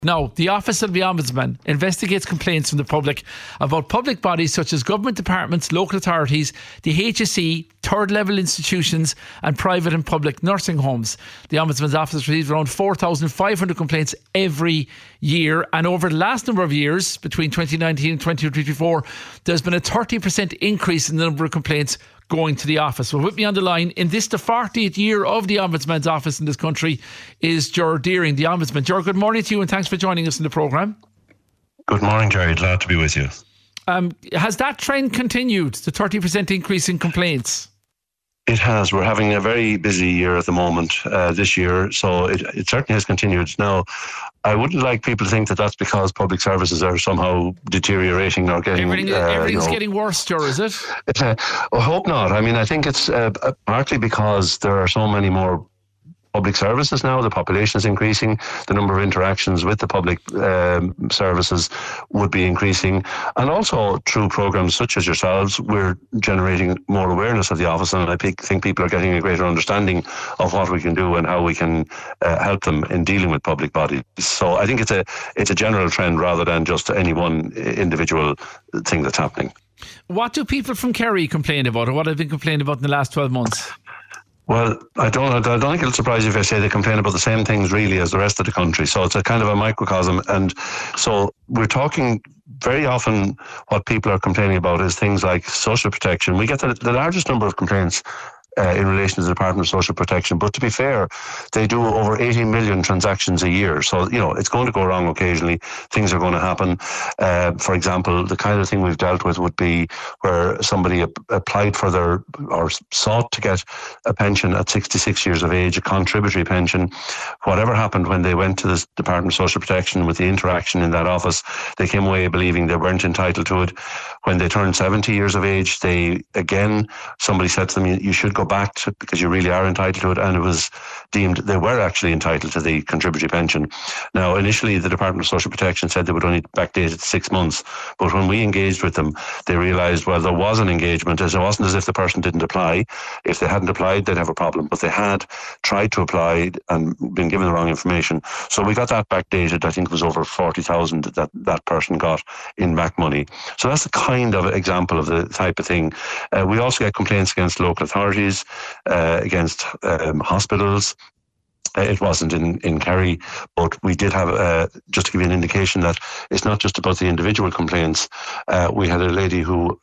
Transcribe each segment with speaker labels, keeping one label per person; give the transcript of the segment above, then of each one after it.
Speaker 1: Now, the Office of the Ombudsman investigates complaints from the public about public bodies such as government departments, local authorities, the HSE, third level institutions and private and public nursing homes. The Ombudsman's office receives around 4,500 complaints every year, and over the last number of years, between 2019 and 2024, there's been a 30% increase in the number of complaints going to the office. Well, with me on the line in this, the 40th year of the Ombudsman's office in this country, is Ger Deering, the Ombudsman. Ger, good morning to you and thanks for joining us in the programme.
Speaker 2: Good morning, Jerry. Glad to be with you.
Speaker 1: Has that trend continued, the 30% increase in complaints?
Speaker 2: It has. We're having a very busy year at the moment this year, so it certainly has continued. Now, I wouldn't like people to think that that's because public services are somehow deteriorating or getting...
Speaker 1: Everything's getting worse, Ger, is it?
Speaker 2: I hope not. I mean, I think it's partly because there are so many more public services now. The population is increasing. The number of interactions with the public services would be increasing. And also through programs such as yourselves, we're generating more awareness of the office, and I think people are getting a greater understanding of what we can do and how we can help them in dealing with public bodies. So I think it's a general trend rather than just any one individual thing that's happening.
Speaker 1: What do people from Kerry complain about, or what have they complained about in the last 12 months?
Speaker 2: Well, I don't think it'll surprise you if I say they complain about the same things really as the rest of the country. So it's a kind of a microcosm. And so we're talking very often what people are complaining about is things like social protection. We get the largest number of complaints in relation to the Department of Social Protection. But to be fair, they do over 80 million transactions a year. So, it's going to go wrong occasionally. Things are going to happen. For example, the kind of thing we've dealt with would be where somebody applied for or sought to get a pension at 66 years of age, a contributory pension. Whatever happened when they went to the Department of Social Protection with the interaction in that office, they came away believing they weren't entitled to it. When they turned 70 years of age, somebody said to them, you should go back to, because you really are entitled to it, and it was deemed they were actually entitled to the contributory pension. Now, initially, the Department of Social Protection said they would only backdate it 6 months, but when we engaged with them, they realised, well, there was an engagement, as it wasn't as if the person didn't apply. If they hadn't applied, they'd have a problem, but they had tried to apply and been given the wrong information. So we got that backdated. I think it was over 40,000 that person got in back money. So that's the kind of example of the type of thing. We also get complaints against local authorities, against hospitals. It wasn't in Kerry, but we did have, just to give you an indication that it's not just about the individual complaints. We had a lady who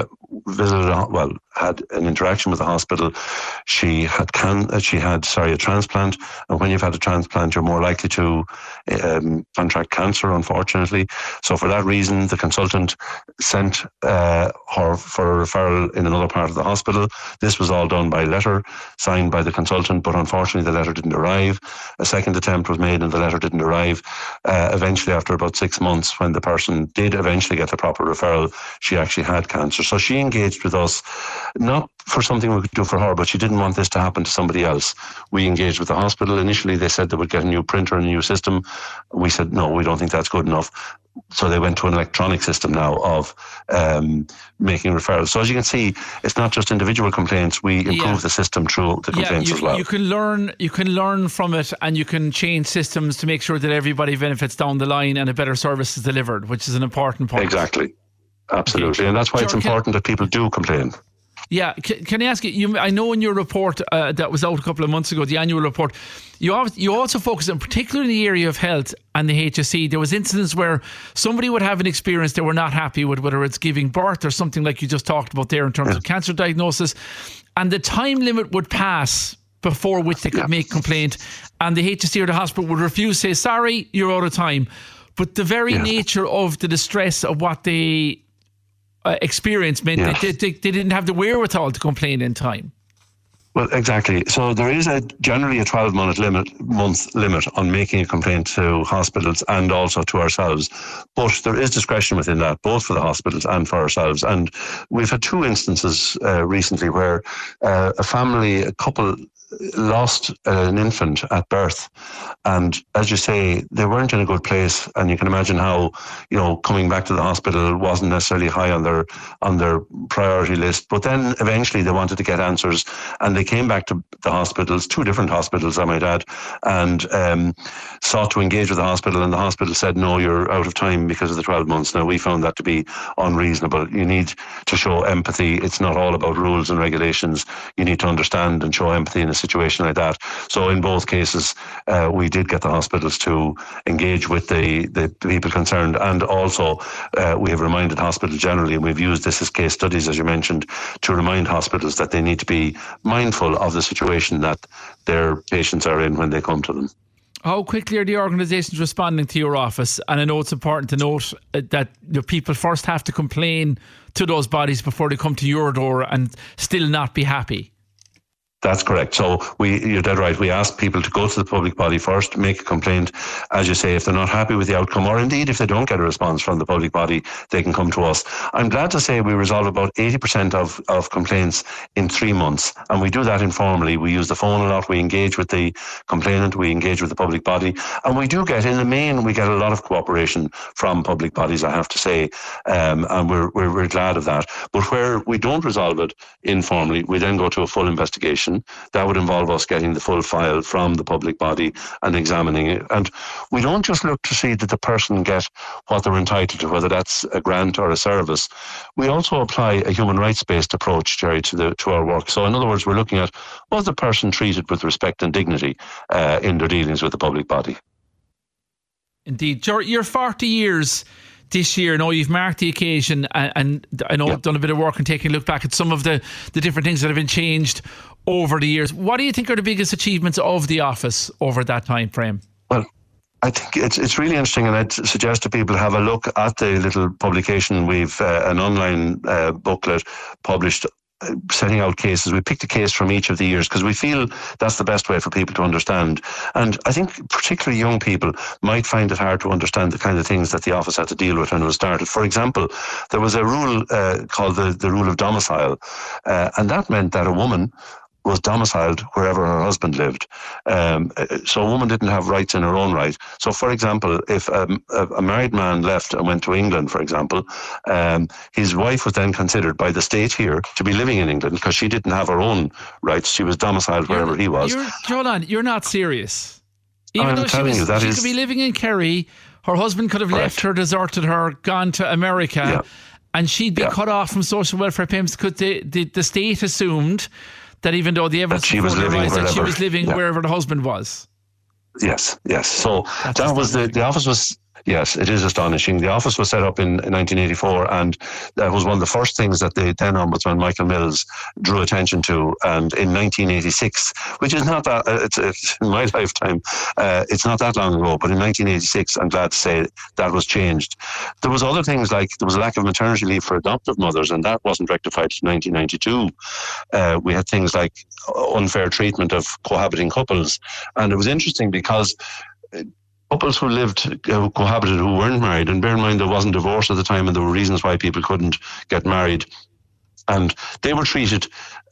Speaker 2: had an interaction with the hospital. She had a transplant, and when you've had a transplant, you're more likely to contract cancer, unfortunately. So for that reason, the consultant sent her for a referral in another part of the hospital. This was all done by letter, signed by the consultant, but unfortunately the letter didn't arrive. A second attempt was made and the letter didn't arrive. Eventually, after about 6 months, when the person did eventually get the proper referral, she actually had cancer. So she engaged with us, not for something we could do for her, but she didn't want this to happen to somebody else. We engaged with the hospital. Initially, they said they would get a new printer and a new system. We said, no, we don't think that's good enough. So they went to an electronic system now of making referrals. So as you can see, it's not just individual complaints. We improve the system through the complaints as well.
Speaker 1: You can learn from it, and you can change systems to make sure that everybody benefits down the line and a better service is delivered, which is an important point.
Speaker 2: Exactly. Absolutely. Okay. And that's why it's important that people do complain.
Speaker 1: Yeah, can I ask you, I know in your report that was out a couple of months ago, the annual report, you also focus on, particularly in the area of health and the HSE, there was incidents where somebody would have an experience they were not happy with, whether it's giving birth or something like you just talked about there in terms of cancer diagnosis, and the time limit would pass before which they could make complaint, and the HSE or the hospital would refuse, say, sorry, you're out of time. But the very nature of the distress of what they experience meant they didn't have the wherewithal to complain in time.
Speaker 2: Well, exactly. So there is generally a 12-month limit on making a complaint to hospitals and also to ourselves. But there is discretion within that, both for the hospitals and for ourselves. And we've had two instances recently where a couple lost an infant at birth, and as you say, they weren't in a good place, and you can imagine how, coming back to the hospital wasn't necessarily high on their priority list. But then eventually they wanted to get answers, and they came back to the hospitals, 2 different hospitals I might add, and sought to engage with the hospital, and the hospital said, no, you're out of time because of the 12 months. Now, we found that to be unreasonable. You need to show empathy. It's not all about rules and regulations. You need to understand and show empathy in a situation like that. So in both cases, we did get the hospitals to engage with the people concerned, and also we have reminded hospitals generally, and we've used this as case studies, as you mentioned, to remind hospitals that they need to be mindful of the situation that their patients are in when they come to them.
Speaker 1: How quickly are the organisations responding to your office? And I know it's important to note that the people first have to complain to those bodies before they come to your door and still not be happy.
Speaker 2: That's correct. So you're dead right. We ask people to go to the public body first, make a complaint. As you say, if they're not happy with the outcome, or indeed if they don't get a response from the public body, they can come to us. I'm glad to say we resolve about 80% of complaints in 3 months. And we do that informally. We use the phone a lot. We engage with the complainant. We engage with the public body. And we do get, in the main, we get a lot of cooperation from public bodies, I have to say. And we're glad of that. But where we don't resolve it informally, we then go to a full investigation. That would involve us getting the full file from the public body and examining it. And we don't just look to see that the person get what they're entitled to, whether that's a grant or a service. We also apply a human rights-based approach, Jerry, to our work. So in other words, we're looking at, was the person treated with respect and dignity in their dealings with the public body?
Speaker 1: Indeed. You're 40 years this year. Now you've marked the occasion, and I know I've done a bit of work and taking a look back at some of the different things that have been changed over the years. What do you think are the biggest achievements of the office over that time frame?
Speaker 2: Well, I think it's really interesting, and I'd suggest to people have a look at the little publication. We've an online booklet published setting out cases. We picked a case from each of the years because we feel that's the best way for people to understand. And I think particularly young people might find it hard to understand the kind of things that the office had to deal with when it was started. For example, there was a rule called the rule of domicile, and that meant that a woman was domiciled wherever her husband lived. So a woman didn't have rights in her own right. So, for example, if a married man left and went to England, for example, his wife was then considered by the state here to be living in England because she didn't have her own rights. She was domiciled wherever he was.
Speaker 1: Jolan, you're not serious.
Speaker 2: Even I'm telling you,
Speaker 1: she could be living in Kerry. Her husband could have left her, deserted her, gone to America, and she'd be cut off from social welfare payments because the state assumed that even though the evidence
Speaker 2: that she was living
Speaker 1: wherever the husband was.
Speaker 2: Yes. So that was the office was. Yes, it is astonishing. The office was set up in 1984, and that was one of the first things that the then Ombudsman Michael Mills drew attention to. And in 1986, which is not that, it's in my lifetime, it's not that long ago, but in 1986, I'm glad to say that was changed. There was other things like there was a lack of maternity leave for adoptive mothers, and that wasn't rectified in 1992. We had things like unfair treatment of cohabiting couples, and it was interesting because couples who cohabited, who weren't married, and bear in mind there wasn't divorce at the time and there were reasons why people couldn't get married, and they were treated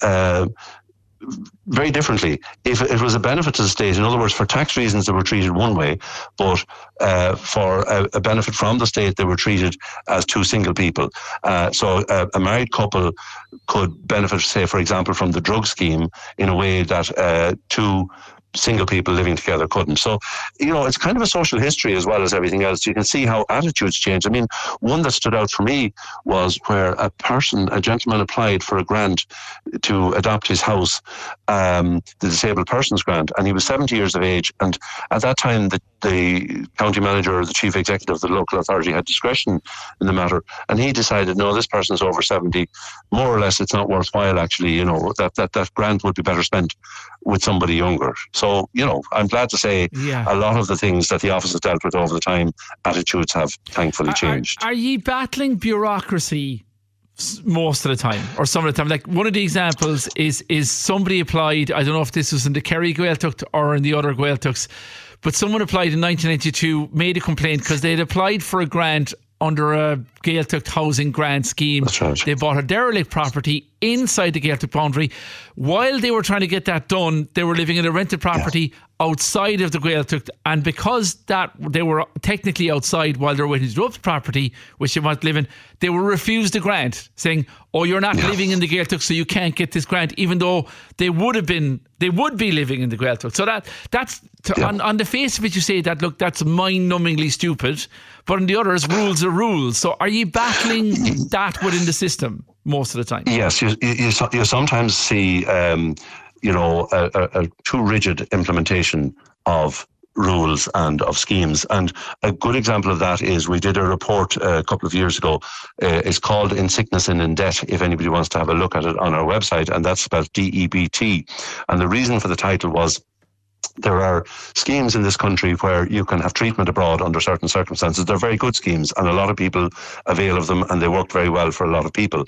Speaker 2: very differently. If it was a benefit to the state, in other words, for tax reasons they were treated one way, but for a benefit from the state they were treated as 2 single people. So a married couple could benefit, say, for example, from the drug scheme in a way that 2 single people living together couldn't. So, it's kind of a social history as well as everything else. You can see how attitudes change. I mean, one that stood out for me was where a gentleman applied for a grant to adopt his house, the disabled persons grant, and he was 70 years of age. And at that time, the county manager or the chief executive of the local authority had discretion in the matter. And he decided, no, this person's over 70. More or less, it's not worthwhile, actually, that grant would be better spent with somebody younger. So, I'm glad to say a lot of the things that the office has dealt with over the time, attitudes have thankfully changed.
Speaker 1: Are you battling bureaucracy most of the time or some of the time? Like one of the examples is somebody applied, I don't know if this was in the Kerry Gaeltacht or in the other Gaeltachts, but someone applied in 1992, made a complaint because they'd applied for a grant under a Gaeltacht housing grant scheme.
Speaker 2: That's right.
Speaker 1: They bought a derelict property inside the Gaeltacht boundary. While they were trying to get that done, they were living in a rented property outside of the Gaeltacht, and because that they were technically outside while they were waiting to do up the property, which they want to live in, they were refused the grant, saying, "Oh, you're not living in the Gaeltacht, so you can't get this grant," even though they would be living in the Gaeltacht. So that's on the face of it, you say that, look, that's mind-numbingly stupid, but on the others, rules are rules. So are you battling that within the system most of the time?
Speaker 2: Yes, you sometimes see a too rigid implementation of rules and of schemes. And a good example of that is we did a report a couple of years ago. It's called In Sickness and in Debt, if anybody wants to have a look at it on our website, and that's spelled DEBT. And the reason for the title was there are schemes in this country where you can have treatment abroad under certain circumstances. They're very good schemes, and a lot of people avail of them, and they work very well for a lot of people.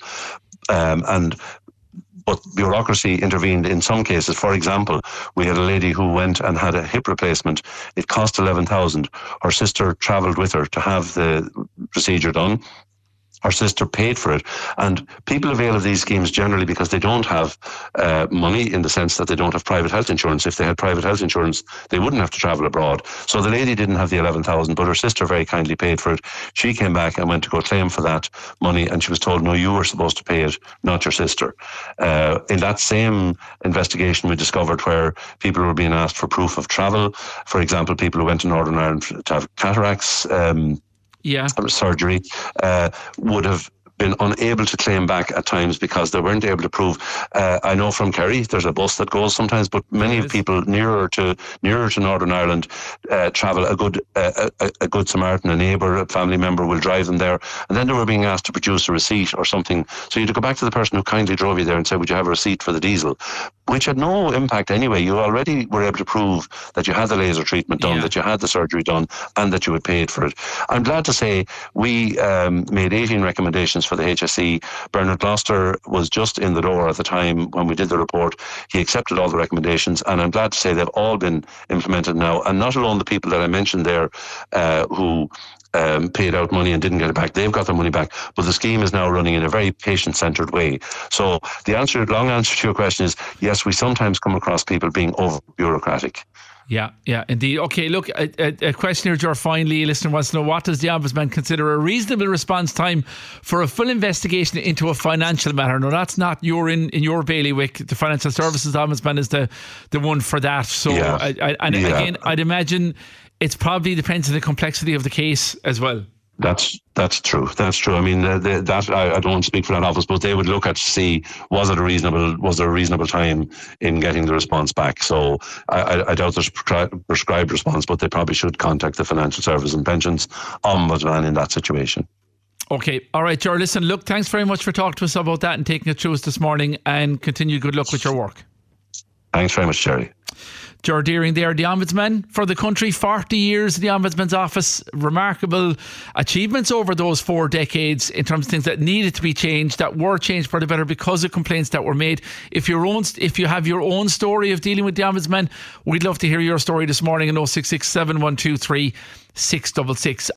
Speaker 2: But bureaucracy intervened in some cases. For example, we had a lady who went and had a hip replacement. It cost 11,000. Her sister travelled with her to have the procedure done. Her sister paid for it. And people avail of these schemes generally because they don't have money, in the sense that they don't have private health insurance. If they had private health insurance, they wouldn't have to travel abroad. So the lady didn't have the 11,000, but her sister very kindly paid for it. She came back and went to go claim for that money, and she was told, no, you were supposed to pay it, not your sister. In that same investigation, we discovered where people were being asked for proof of travel. For example, people who went to Northern Ireland to have cataracts surgery would have been unable to claim back at times because they weren't able to prove. I know from Kerry there's a bus that goes sometimes, but many people nearer to Northern Ireland travel. A good Samaritan, a neighbour, a family member will drive them there, and then they were being asked to produce a receipt or something. So you had to go back to the person who kindly drove you there and say, would you have a receipt for the diesel? Which had no impact anyway. You already were able to prove that you had the laser treatment done, that you had the surgery done, and that you had paid for it. I'm glad to say we made 18 recommendations for the HSE. Bernard Gloucester was just in the door at the time when we did the report. He accepted all the recommendations, and I'm glad to say they've all been implemented now. And not alone the people that I mentioned there who paid out money and didn't get it back, they've got their money back, but the scheme is now running in a very patient-centred way. So the long answer to your question is, yes, we sometimes come across people being over-bureaucratic.
Speaker 1: Yeah, indeed. Okay, look, a question here, Ger, finally, a listener wants to know, what does the Ombudsman consider a reasonable response time for a full investigation into a financial matter? No, that's not in your bailiwick. The Financial Services Ombudsman is the one for that. So, again, I'd imagine it's probably depends on the complexity of the case as well.
Speaker 2: That's true. That's true. I mean, I don't want to speak for that office, but they would look at to see was there a reasonable time in getting the response back. So I doubt there's prescribed response, but they probably should contact the Financial Services and Pensions Ombudsman in that situation.
Speaker 1: Okay, all right, Ger. Listen, look, thanks very much for talking to us about that and taking it through us this morning, and continue good luck with your work.
Speaker 2: Thanks very much, Jerry.
Speaker 1: Ger Deering there, the Ombudsman for the country, 40 years in the Ombudsman's office, remarkable achievements over those 4 decades in terms of things that needed to be changed, that were changed for the better because of complaints that were made. If you have your own story of dealing with the Ombudsman, we'd love to hear your story this morning in 066 7123 666.